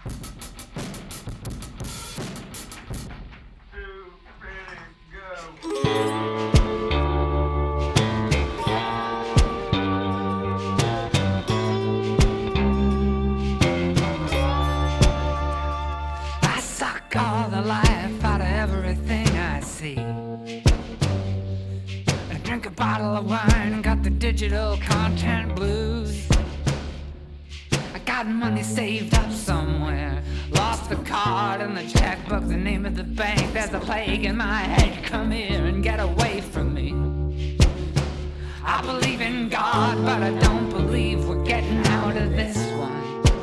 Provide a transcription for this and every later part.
I suck all the life out of everything I see. I drink a bottle of wine and got the digital content blues. I got money saved up somewhere, lost the card and the checkbook, the name of the bank. There's a plague in my head, come here and get away from me. I believe in God, but I don't believe we're getting out of this one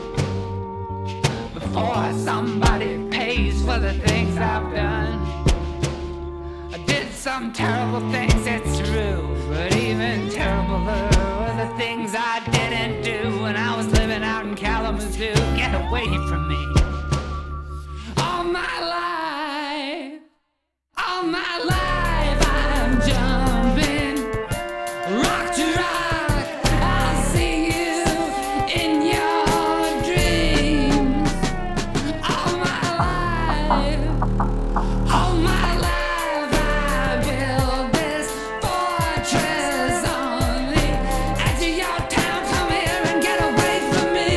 before somebody pays for the things I've done. I did some terrible things, it's true, but even terribler were the things I didn't do when I was living out in Kalamazoo. Get away from me. All my life I'm jumping rock to rock. I'll see you in your dreams. All my life I build this fortress on the edge of your town. Come here and get away from me.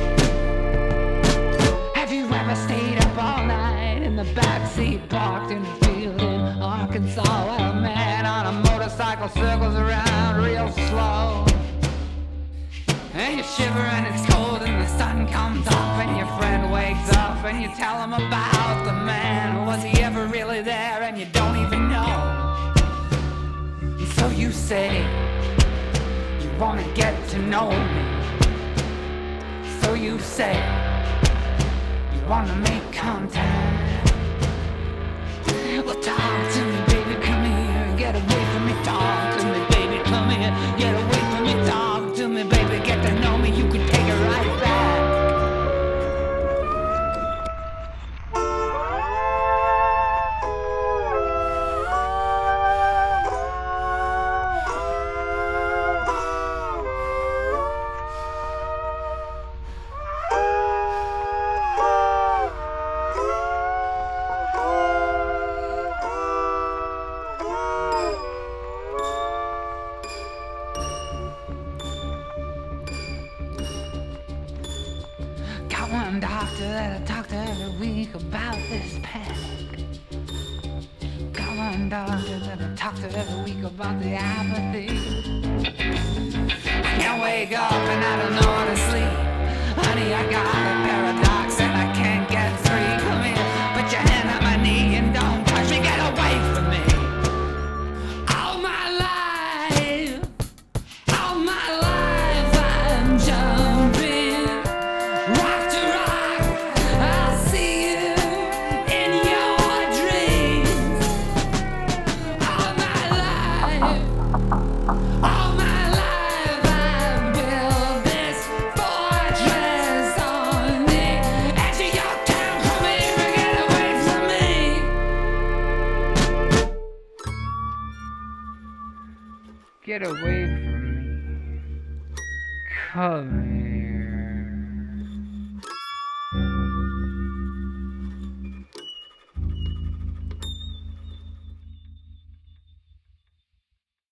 Have you ever stayed up all night in the backseat, parked in a field in Arkansas, while a man on a motorcycle circles around real slow? And you shiver and it's cold and the sun comes up and your friend wakes up and you tell him about the man. Was he ever really there? And you don't even know. And so you say you wanna get to know me. So you say you wanna make contact. Well, talk to me, baby, come here, get away from me. Talk to me, baby, come here, get away from me. Talk to me, baby, get to know me. You can take it right back. Got one doctor that I talk to every week about this panic. Got one doctor that I talk to every week about the apathy. I can't wake up and I don't know how to sleep. Honey, I got a paradox and I can't get free. Come here, put your hand on my knee and don't touch me. Get away from me. All my life I'm jumping rock to rock. I'll see you in your dreams. All my life I built this fortress on the edge of your town. Come here and get away from me. Get away from me. Come here.